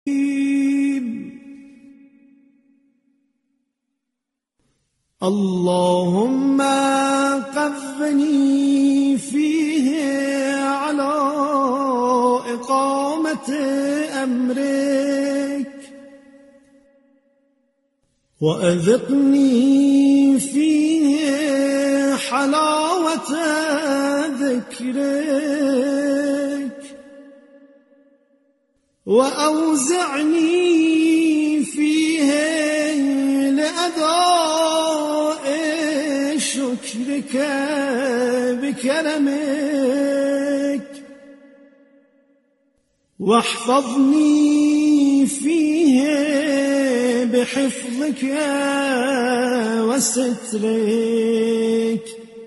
اللهم قوني فيه على إقامة أمرك وأذقني فيه حلاوة ذكرك وأوزعني فيه لأداء شكرك بكرمك واحفظني فيه بحفظك وسترك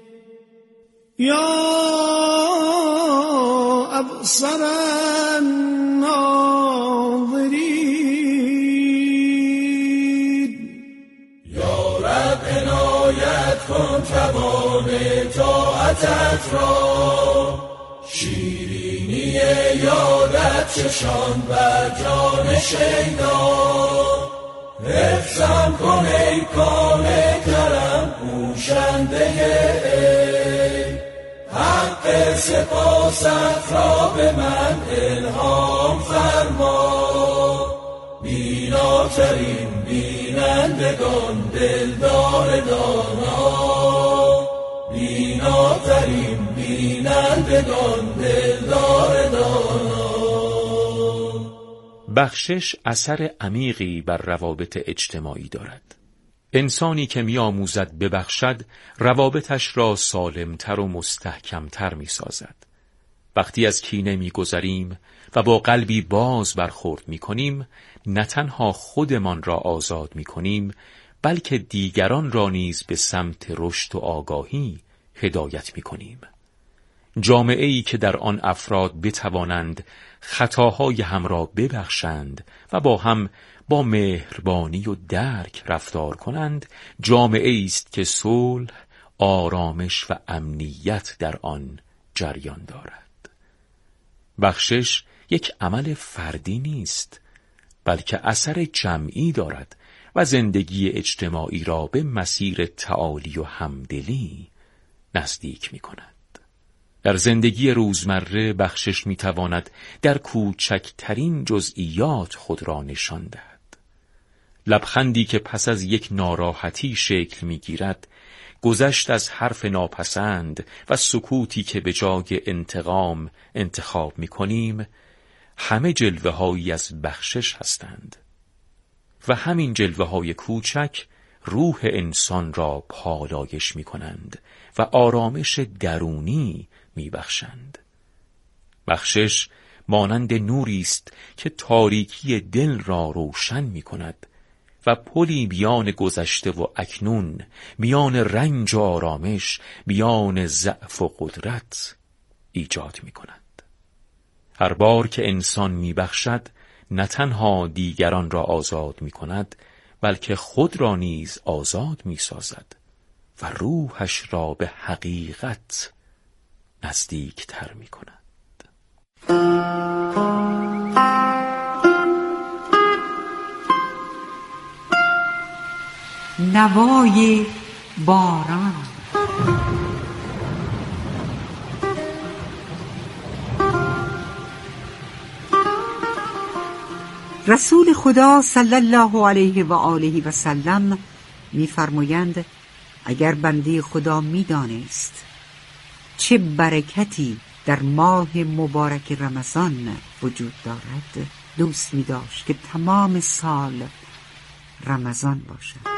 يا أبصر الناظرين. یا رب عنایت کن توان طاعتت را، شیرینی یادت چشان بر جان شیدا، حفظم کن ای کان کرم پوشنده ای، حق سپاست را به من الهام فرما، بیناترین بینندگان دلدار دانا، بیناترین بینندگان دلدار دانا. بخشش اثر عمیقی بر روابط اجتماعی دارد. انسانی که می‌آموزد ببخشد، روابطش را سالمتر و مستحکمتر می‌سازد. وقتی از کینه می‌گذریم و با قلبی باز برخورد می‌کنیم، نه تنها خودمان را آزاد می‌کنیم، بلکه دیگران را نیز به سمت رشد و آگاهی هدایت می‌کنیم. جامعه‌ای که در آن افراد بتوانند خطاهای هم را ببخشند و با هم با مهربانی و درک رفتار کنند، جامعه‌ای است که صلح، آرامش و امنیت در آن جریان دارد. بخشش یک عمل فردی نیست، بلکه اثر جمعی دارد و زندگی اجتماعی را به مسیر تعالی و همدلی نزدیک می‌کند. در زندگی روزمره بخشش می‌تواند در کوچکترین جزئیات خود را نشان دهد. لبخندی که پس از یک ناراحتی شکل می‌گیرد، گذشت از حرف ناپسند و سکوتی که به جای انتقام انتخاب می‌کنیم، همه جلوه‌هایی از بخشش هستند و همین جلوه‌های کوچک روح انسان را پالایش می‌کنند و آرامش درونی می‌بخشند. بخشش مانند نوری است که تاریکی دل را روشن می‌کند و پلی میان گذشته و اکنون، میان رنج و آرامش، میان ضعف و قدرت ایجاد می‌کند. هر بار که انسان می‌بخشد، نه تنها دیگران را آزاد می‌کند، بلکه خود را نیز آزاد می‌سازد و روحش را به حقیقت نزدیک تر می‌کند. نوای باران. رسول خدا صلی الله علیه و آله و سلم می‌فرمایند اگر بنده خدا می‌دانست چه برکتی در ماه مبارک رمضان وجود دارد، دوست می‌داشت که تمام سال رمضان باشد.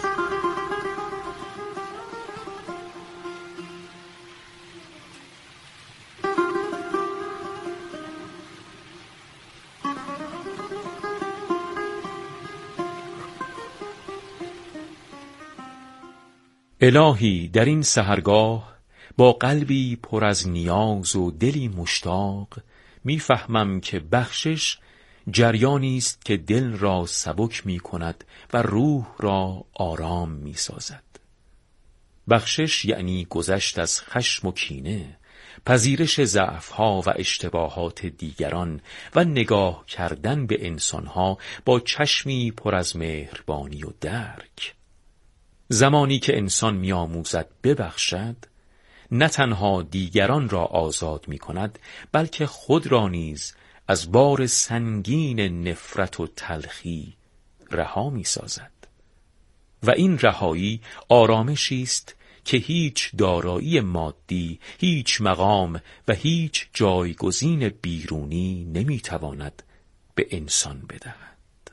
الهی، در این سحرگاه با قلبی پر از نیاز و دلی مشتاق میفهمم که بخشش جریانی است که دل را سبک می کند و روح را آرام می سازد. بخشش یعنی گذشت از خشم و کینه، پذیرش ضعف‌ها و اشتباهات دیگران و نگاه کردن به انسان‌ها با چشمی پر از مهربانی و درک. زمانی که انسان می‌آموزد ببخشد، نه تنها دیگران را آزاد می‌کند، بلکه خود را نیز از بار سنگین نفرت و تلخی رها می‌سازد. و این رهایی آرامشی است که هیچ دارایی مادی، هیچ مقام و هیچ جایگزین بیرونی نمی‌تواند به انسان بدهد.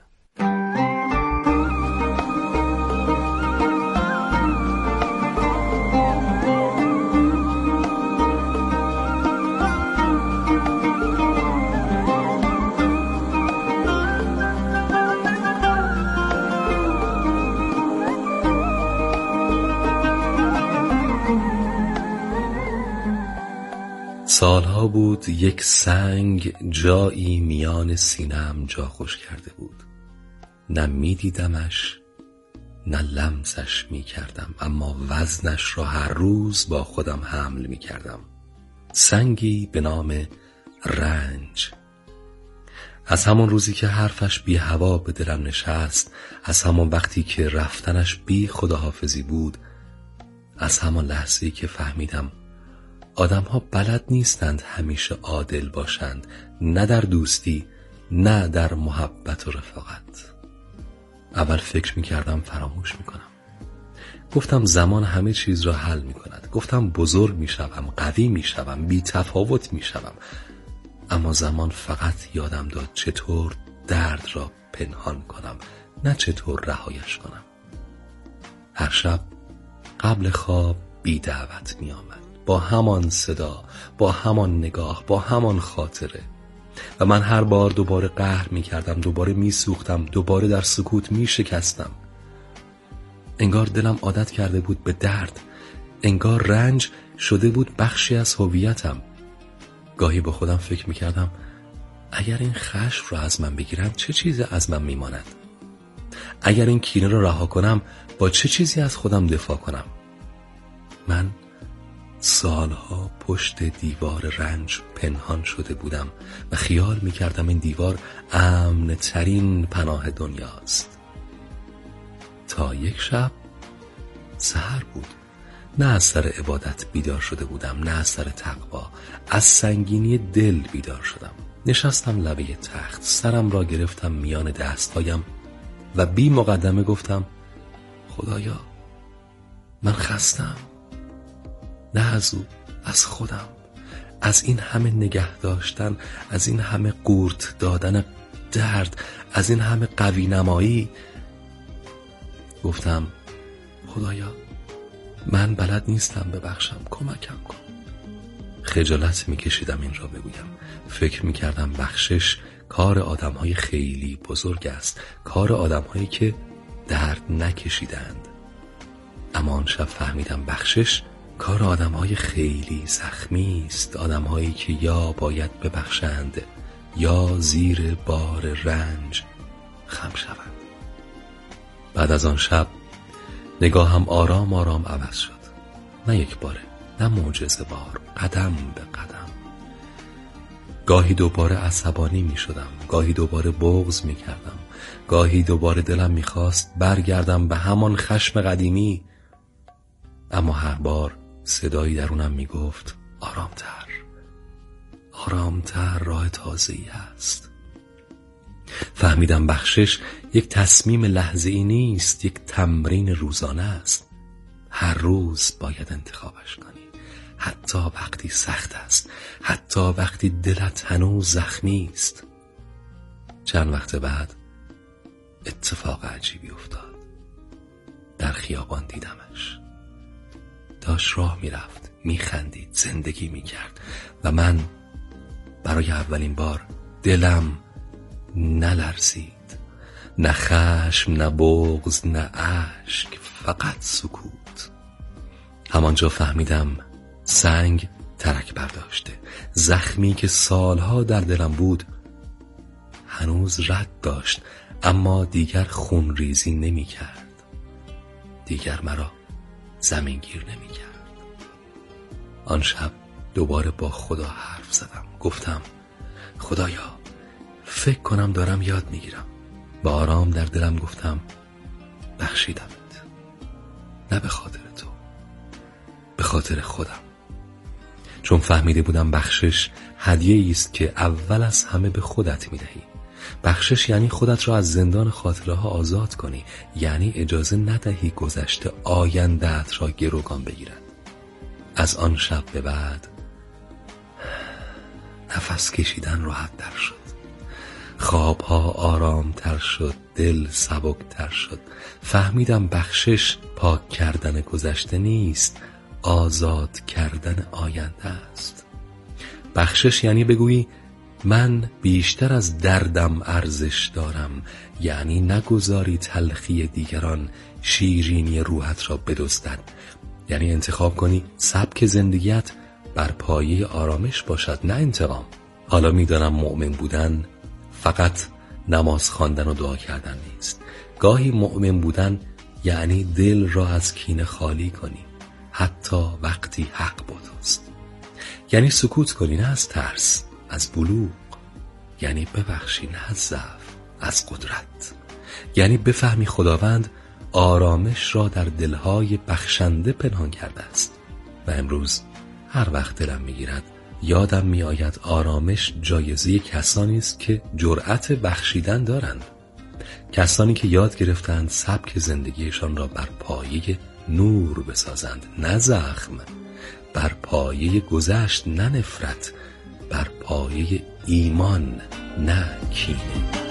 سالها بود یک سنگ جایی میان سینه‌ام جا خوش کرده بود. نه میدیدمش نه لمسش میکردم، اما وزنش را هر روز با خودم حمل میکردم. سنگی به نام رنج. از همون روزی که حرفش بی هوا به دلم نشست، از همون وقتی که رفتنش بی خداحافظی بود، از همون لحظه‌ای که فهمیدم آدم‌ها بلد نیستند همیشه عادل باشند، نه در دوستی نه در محبت و رفاقت. اول فکر می‌کردم فراموش می‌کنم. گفتم زمان همه چیز را حل می‌کند. گفتم بزرگ می‌شوم، قوی می‌شوم، بی تفاوت می‌شوم. اما زمان فقط یادم داد چطور درد را پنهان کنم، نه چطور رهایش کنم. هر شب قبل خواب بی دعوت می‌آمد، با همان صدا، با همان نگاه، با همان خاطره. و من هر بار دوباره قهر می‌کردم، دوباره می‌سوختم، دوباره در سکوت می‌شکستم. انگار دلم عادت کرده بود به درد، انگار رنج شده بود بخشی از هویتم. گاهی با خودم فکر می‌کردم اگر این خشم را از من بگیرن چه چیزی از من می‌ماند؟ اگر این کینه را رها کنم با چه چیزی از خودم دفاع کنم؟ من سالها پشت دیوار رنج پنهان شده بودم و خیال می‌کردم این دیوار امن ترین پناه دنیاست. تا یک شب سحر بود. نه از سر عبادت بیدار شده بودم، نه از سر تقوا، از سنگینی دل بیدار شدم. نشستم لبه تخت، سرم را گرفتم میان دستهایم و بی مقدمه گفتم خدایا من خستم، نه از او، از خودم، از این همه نگه داشتن، از این همه قورت دادن درد، از این همه قوی نمایی. گفتم خدایا من بلد نیستم ببخشم، کمکم کن. خجالت میکشیدم این را بگویم. فکر میکردم بخشش کار آدمهای خیلی بزرگ است، کار آدمهایی که درد نکشیدند. اما آن شب فهمیدم بخشش کار آدمهای خیلی زخمی است، آدمهایی که یا باید ببخشند یا زیر بار رنج خم شوند. بعد از آن شب نگاهم آرام آرام عوض شد. نه یک باره، نه معجزه بار، قدم به قدم. گاهی دوباره عصبانی می شدم، گاهی دوباره بغض می کردم، گاهی دوباره دلم می خواست برگردم به همان خشم قدیمی. اما هر بار صدایی درونم می گفت آرامتر، آرامتر، راه تازه‌ای هست. فهمیدم بخشش یک تصمیم لحظه‌ای نیست، یک تمرین روزانه است. هر روز باید انتخابش کنی، حتی وقتی سخت است، حتی وقتی دلت هنوز زخمی است. چند وقت بعد اتفاق عجیبی افتاد. در خیابان دیدمش. داشت راه میرفت، میخندید، زندگی میکرد و من برای اولین بار دلم نلرزید. نه خشم، نه بغض، نه اشک، فقط سکوت. همانجا فهمیدم سنگ ترک برداشته. زخمی که سالها در دلم بود هنوز رد داشت، اما دیگر خون ریزی نمی کرد، دیگر مرا زمینگیر نمی کرد. آن شب دوباره با خدا حرف زدم. گفتم خدایا فکر کنم دارم یاد میگیرم. با آرام در دلم گفتم بخشیدمت، نه به خاطر تو، به خاطر خودم. چون فهمیده بودم بخشش هدیه‌ای است که اول از همه به خودت میدهی. بخشش یعنی خودت را از زندان خاطره ها آزاد کنی، یعنی اجازه ندهی گذشته آینده‌ات را گروگان بگیرد. از آن شب به بعد نفس کشیدن راحت تر شد، خوابها آرام تر شد، دل سبک تر شد. فهمیدم بخشش پاک کردن گذشته نیست، آزاد کردن آینده است. بخشش یعنی بگویی من بیشتر از دردم ارزش دارم، یعنی نگذاری تلخی دیگران شیرینی روحت را بدزدد، یعنی انتخاب کنی سبک زندگیت بر پایه آرامش باشد، نه انتقام. حالا میدانم مؤمن بودن فقط نماز خواندن و دعا کردن نیست. گاهی مؤمن بودن یعنی دل را از کینه خالی کنی، حتی وقتی حق با توست. یعنی سکوت کنی، نه از ترس، از بلوغ. یعنی ببخشی، نه از ضعف، از قدرت. یعنی بفهمی خداوند آرامش را در دلهای بخشنده پنهان کرده است. و امروز هر وقت دلم میگیرد یادم میآید آرامش جایزه کسانی است که جرأت بخشیدن دارند، کسانی که یاد گرفتند سبک زندگیشان را بر پایه نور بسازند، نه زخم، بر پایه گذشت نه نفرت، بر پایه ایمان نه کینه.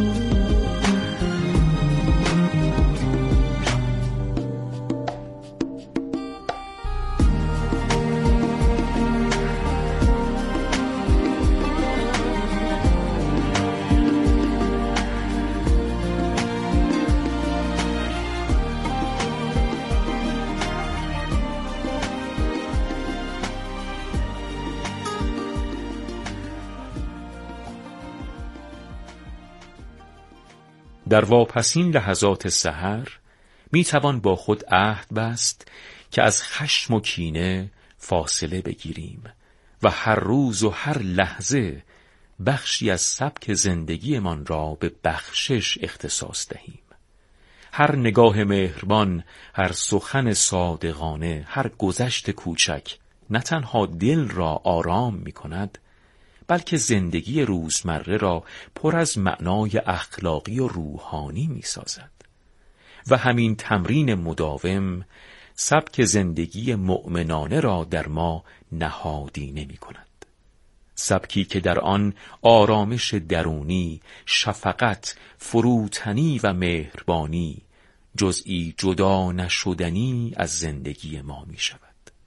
در واپسین لحظات سحر می توان با خود عهد بست که از خشم و کینه فاصله بگیریم و هر روز و هر لحظه بخشی از سبک زندگیمان را به بخشش اختصاص دهیم. هر نگاه مهربان، هر سخن صادقانه، هر گذشت کوچک نه تنها دل را آرام می کند، بلکه زندگی روزمره را پر از معنای اخلاقی و روحانی می سازد. و همین تمرین مداوم سبک زندگی مؤمنانه را در ما نهادینه می کند. سبکی که در آن آرامش درونی، شفقت، فروتنی و مهربانی جزئی جدا نشدنی از زندگی ما می شود.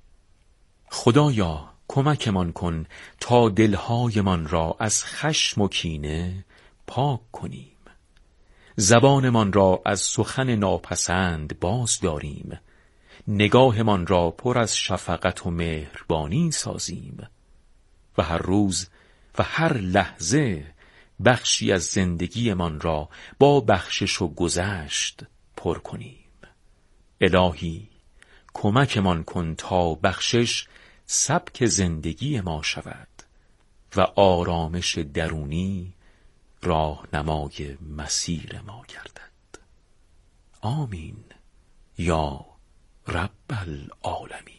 خدایا کمکمان کن تا دلهایمان را از خشم و کینه پاک کنیم، زبانمان را از سخن ناپسند باز داریم، نگاهمان را پر از شفقت و مهربانی سازیم و هر روز و هر لحظه بخشی از زندگیمان را با بخشش و گذشت پر کنیم. الهی کمکمان کن تا بخشش سبک زندگی ما شود و آرامش درونی راهنمای مسیر ما گردد. آمین یا رب العالمین.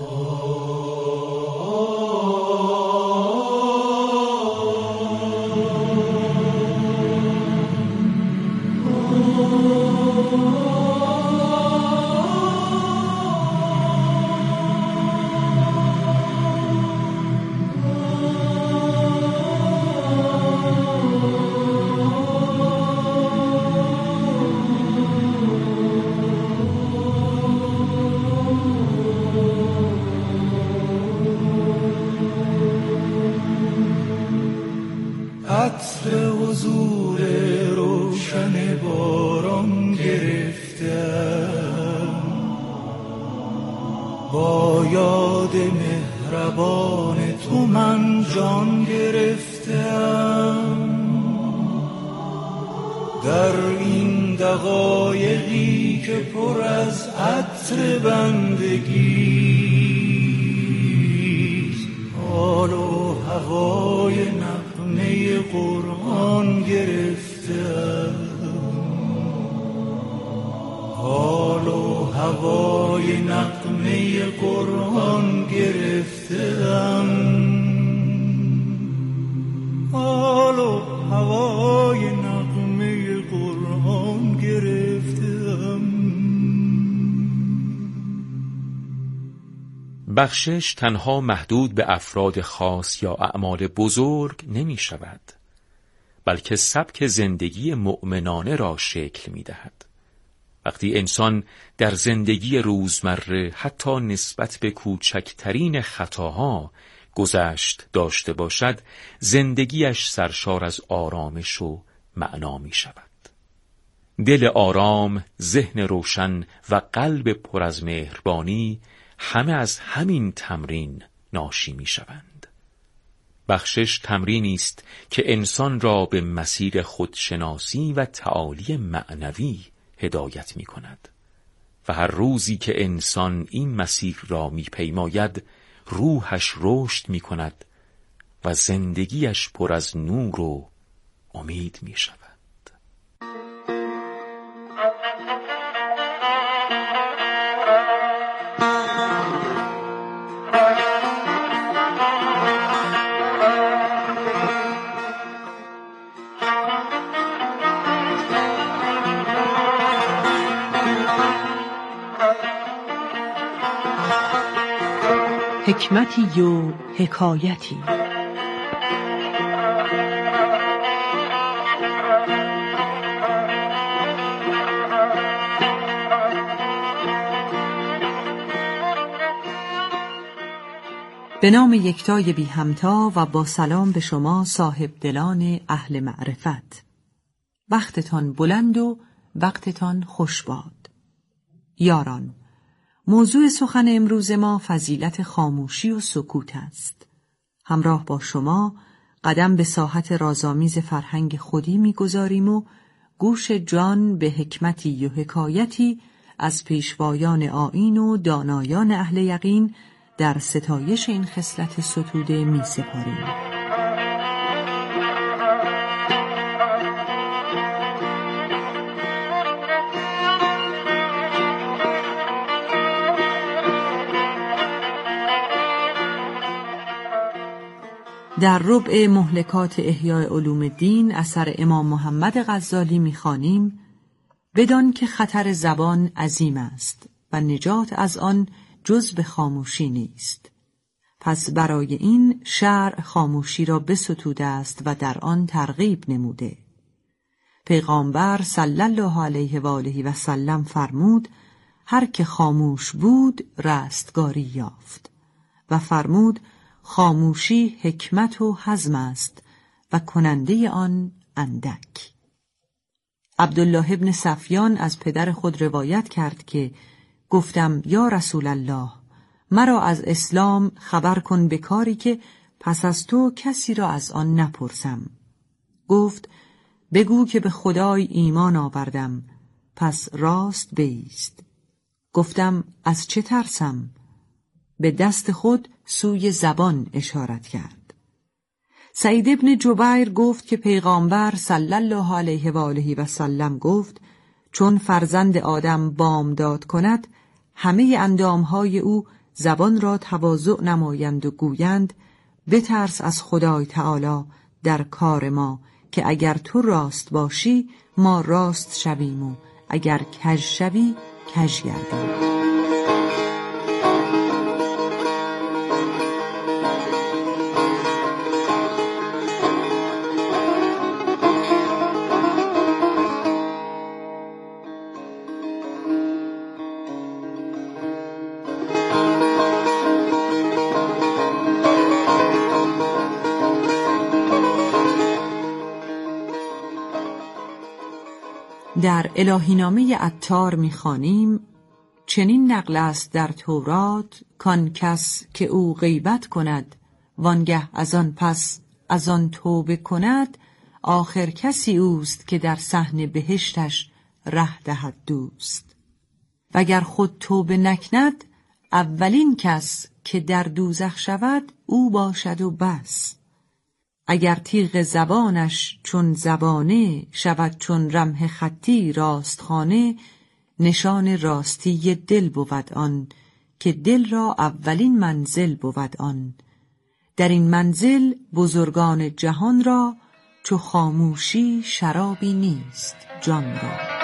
عطر حضور روشن باران گرفتم، با یاد مهربان تو من جان گرفتم. در این دقایقی که پر از عطر بندگی، حال و هوای نغمه قرآن گرفتم، حال و هوای نغمه قرآن گرفتم، حال و هوای نغمه قرآن گرفتم. بخشش تنها محدود به افراد خاص یا اعمال بزرگ نمی شود، بلکه سبک زندگی مؤمنانه را شکل می دهد. وقتی انسان در زندگی روزمره حتی نسبت به کوچکترین خطاها گذشت داشته باشد، زندگیش سرشار از آرامش و معنا می شود. دل آرام، ذهن روشن و قلب پر از مهربانی همه از همین تمرین ناشی می شوند. بخشش تمرینی است که انسان را به مسیر خودشناسی و تعالی معنوی هدایت می کند و هر روزی که انسان این مسیر را می پیماید، روحش رشد می کند و زندگیش پر از نور و امید می شود. حکمتی و حکایتی. به نام یکتای بی همتا و با سلام به شما صاحب دلان اهل معرفت. وقتتان بلند و وقتتان خوش باد. یاران، موضوع سخن امروز ما فضیلت خاموشی و سکوت است. همراه با شما قدم به ساحت رازآمیز فرهنگ خودی می‌گذاریم و گوش جان به حکمتی و حکایتی از پیشوایان آیین و دانایان اهل یقین در ستایش این خصلت ستوده می‌سپاریم. در ربع مهلکات احیاء علوم الدین اثر امام محمد غزالی می‌خوانیم: بدان که خطر زبان عظیم است و نجات از آن جز به خاموشی نیست. پس برای این شرع خاموشی را بستوده است و در آن ترغیب نموده. پیغامبر صلی الله علیه و آله و سلم فرمود: هر که خاموش بود رستگاری یافت، و فرمود: خاموشی حکمت و حزم است و کننده آن اندک. عبدالله ابن صفیان از پدر خود روایت کرد که گفتم: یا رسول الله، مرا از اسلام خبر کن به کاری که پس از تو کسی را از آن نپرسم. گفت: بگو که به خدای ایمان آوردم، پس راست بایست. گفتم: از چه ترسم؟ به دست خود سوی زبان اشارت کرد. سعید ابن جبیر گفت که پیغامبر صلی الله علیه و آله و سلم گفت: چون فرزند آدم بامداد کند، همه اندامهای او زبان را تواضع نمایند و گویند: بترس از خدای تعالی در کار ما، که اگر تو راست باشی ما راست شویم و اگر کژ شوی کژ گردیم. در الهینامه عطار می‌خوانیم: چنین نقل است در تورات کان کس که او غیبت کند وانگه از آن پس از آن توبه کند، آخر کسی اوست که در صحن بهشتش ره دهد دوست. وگر خود توبه نکند، اولین کس که در دوزخ شود او باشد و بس. اگر تیغ زبانش چون زبانه شود چون رمح خطی راستخانه، نشان راستی دل بود آن که دل را اولین منزل بود آن. در این منزل بزرگان جهان را چو خاموشی شرابی نیست جان را.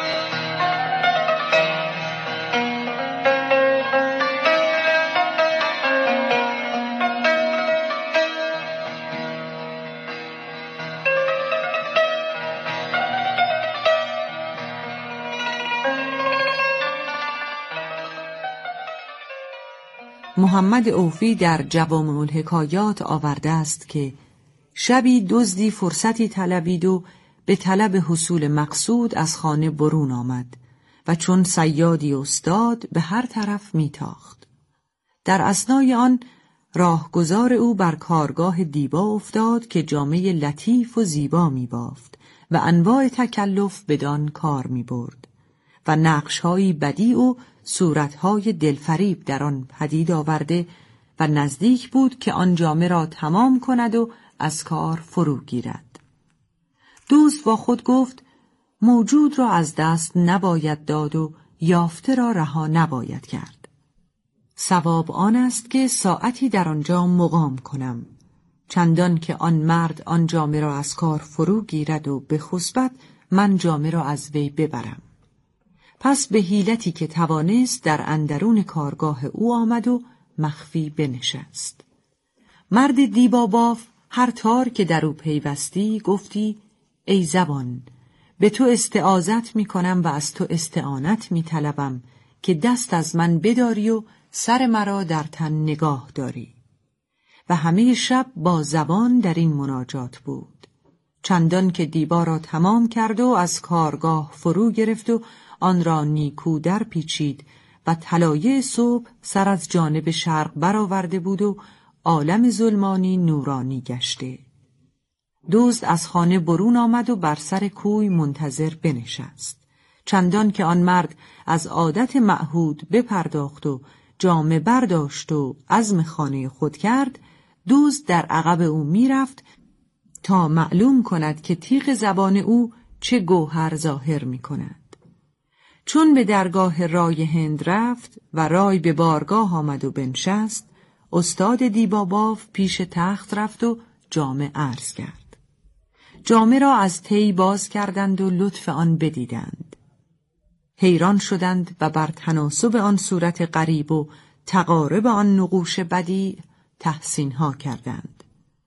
محمد اوفی در جوامع الحکایات آورده است که شبی دزدی فرصتی طلبید و به طلب حصول مقصود از خانه برون آمد و چون صیادی استاد به هر طرف میتاخت. در اثنای آن راهگذار او بر کارگاه دیبا افتاد که جامه لطیف و زیبا میبافت و انواع تکلف بدان کار میبرد و نقش‌هایی بدیع و صورت‌های دلفریب در آن پدید آورده و نزدیک بود که آن جامه را تمام کند و از کار فرو گیرد. دوست با خود گفت موجود را از دست نباید داد و یافته را رها نباید کرد. صواب آن است که ساعتی در آنجا مقام کنم، چندان که آن مرد آن جامه را از کار فرو گیرد و به خسبت من جامه را از وی ببرم. پس به حیلتی که توانست در اندرون کارگاه او آمد و مخفی بنشست. مرد دیبا باف هر تار که در او پیوستی گفتی ای زبان، به تو استعاذت می کنم و از تو استعانت می طلبم که دست از من بداری و سر مرا در تن نگاه داری. و همه شب با زبان در این مناجات بود، چندان که دیبا را تمام کرد و از کارگاه فرو گرفت و آن را نیکو در پیچید و طلایه صبح سر از جانب شرق برآورده بود و عالم ظلمانی نورانی گشته. دزد از خانه برون آمد و بر سر کوی منتظر بنشست، چندان که آن مرد از عادت معهود بپرداخت و جامه برداشت و عزم خانه خود کرد. دزد در عقب او میرفت تا معلوم کند که تیغ زبان او چه گوهر ظاهر می کند. چون به درگاه رای هند رفت و رای به بارگاه آمد و بنشست، استاد دیباباف پیش تخت رفت و جامه عرض کرد. جامه را از طی باز کردند و لطف آن بدیدند. حیران شدند و بر تناسب آن صورت غریب و تقارب آن نقوش بدیع تحسین ها کردند.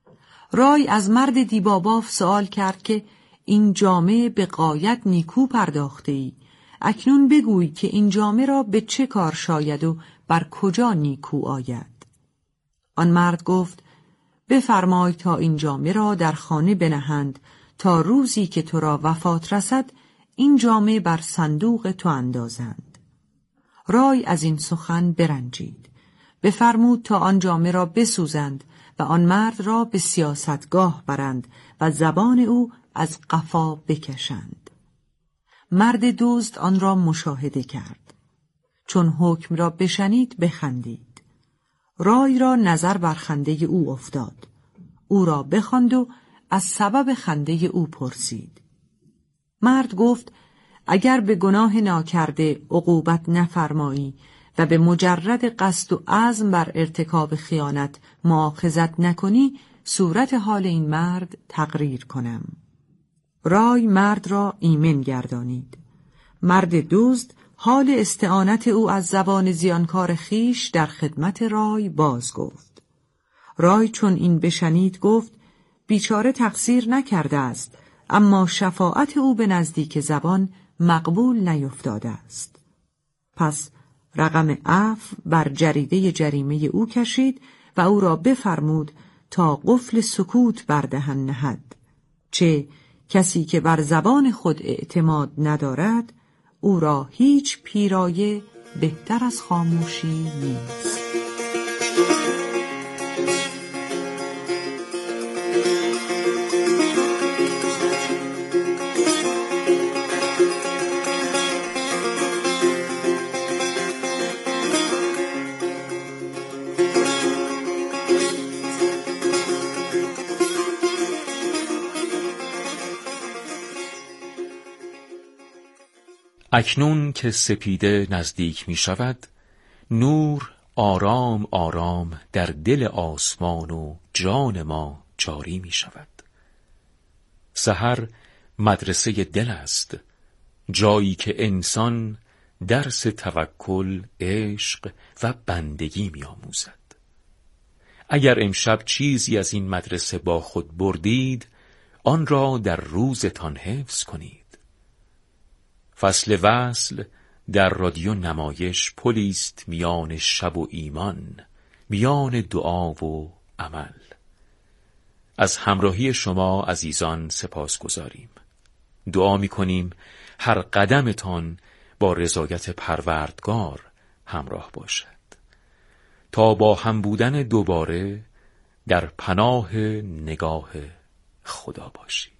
رای از مرد دیباباف سوال کرد که این جامه به غایت نیکو پرداخته ای، اکنون بگوی که این جامه را به چه کار شاید و بر کجا نیکو آید. آن مرد گفت بفرمای تا این جامه را در خانه بنهند تا روزی که تو را وفات رسد این جامه بر صندوق تو اندازند. رای از این سخن برنجید، بفرمود تا آن جامه را بسوزند و آن مرد را به سیاستگاه برند و زبان او از قفا بکشند. مرد دزد آن را مشاهده کرد. چون حکم را بشنید بخندید. رای را نظر بر خنده او افتاد. او را بخواند و از سبب خنده او پرسید. مرد گفت اگر به گناه ناکرده عقوبت نفرمایی و به مجرد قصد و عزم بر ارتکاب خیانت مؤاخذت نکنی، صورت حال این مرد تقریر کنم. رای مرد را ایمن گردانید. مرد دزد حال استعانت او از زبان زیانکار خیش در خدمت رای باز گفت. رای چون این بشنید گفت بیچاره تقصیر نکرده است، اما شفاعت او به نزدیک زبان مقبول نیفتاده است. پس رقم عفو بر جریده جریمه او کشید و او را بفرمود تا قفل سکوت بر دهن نهد، چه کسی که بر زبان خود اعتماد ندارد او را هیچ پیرایه بهتر از خاموشی نیست. اکنون که سپیده نزدیک می شود، نور آرام آرام در دل آسمان و جان ما جاری می شود. سحر مدرسه دل است، جایی که انسان درس توکل، عشق و بندگی می آموزد. اگر امشب چیزی از این مدرسه با خود بردید، آن را در روزتان حفظ کنید. فصل وصل در رادیو نمایش پلی است میان شب و ایمان، میان دعا و عمل. از همراهی شما عزیزان سپاسگزاریم. دعا می‌کنیم هر قدمتان با رضایت پروردگار همراه باشد، تا با هم بودن دوباره در پناه نگاه خدا باشید.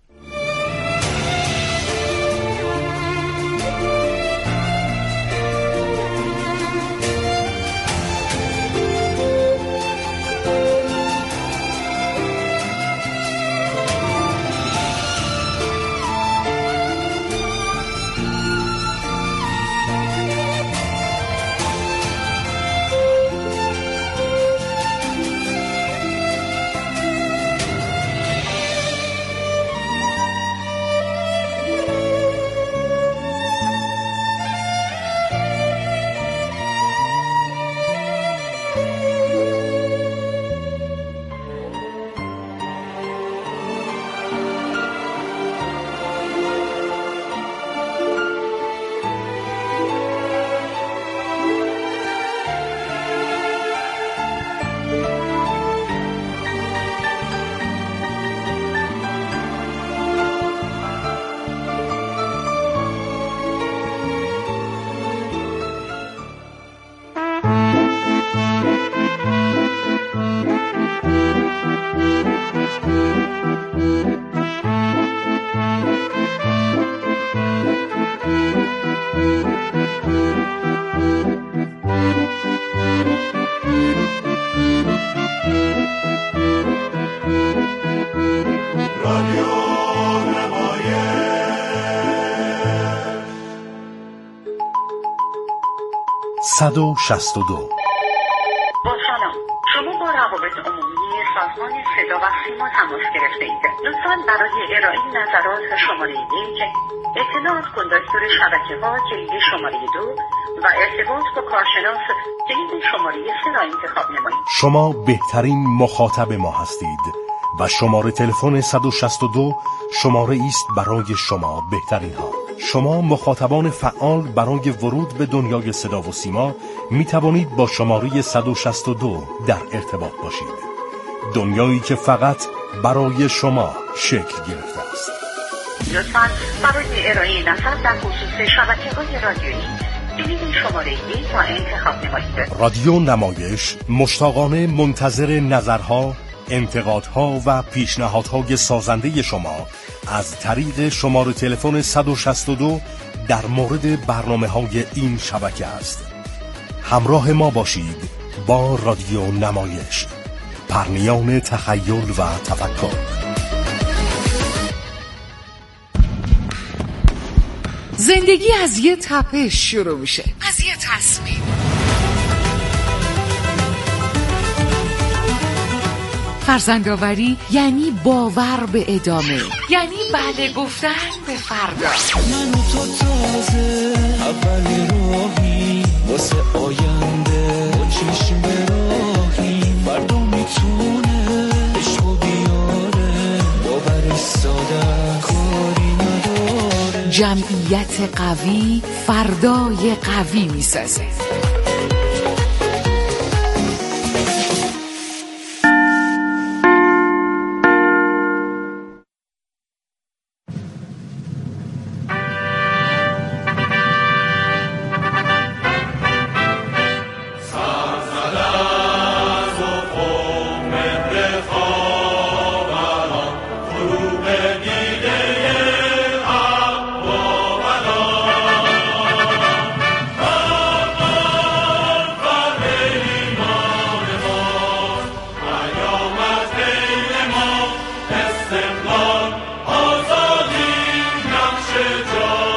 با سلام، شما با روابط عمومی سازمان صدا و سیما تماس گرفته اید. لطفاً برای ارائه نظرات شماره 1 اطلاعات کندکتور شبکه‌ها کلید شماره 2 و ارتباط با کارشناس کلید شماره 3 را انتخاب نمایید. شما بهترین مخاطب ما هستید و شماره تلفن 162 شماره است برای شما بهترین ها. شما مخاطبان فعال برای ورود به دنیای صدا و سیما می توانید با شماره 162 در ارتباط باشید. دنیایی که فقط برای شما شکل گرفته است. لطفاً برای ارائه نظر در خصوص شبکه‌های رادیویی کلید شماره 1 را انتخاب نمایید. رادیو نمایش مشتاقانه منتظر نظرها، انتقادها و پیشنهادهای سازنده شما از طریق شماره تلفن 162 در مورد برنامه‌های این شبکه است. همراه ما باشید با رادیو نمایش، پرنیان تخیل و تفکر. زندگی از یه تپش شروع میشه، از یه تصمیم. فرزندآوری یعنی باور به ادامه، یعنی بله گفتن به فردا. من و تو تازه اول راهی واسه آینده با چشم به راهی. فردا میتونه عشق و بیاره، باور ساده کاری نداره. جمعیت قوی فردای قوی میسازه.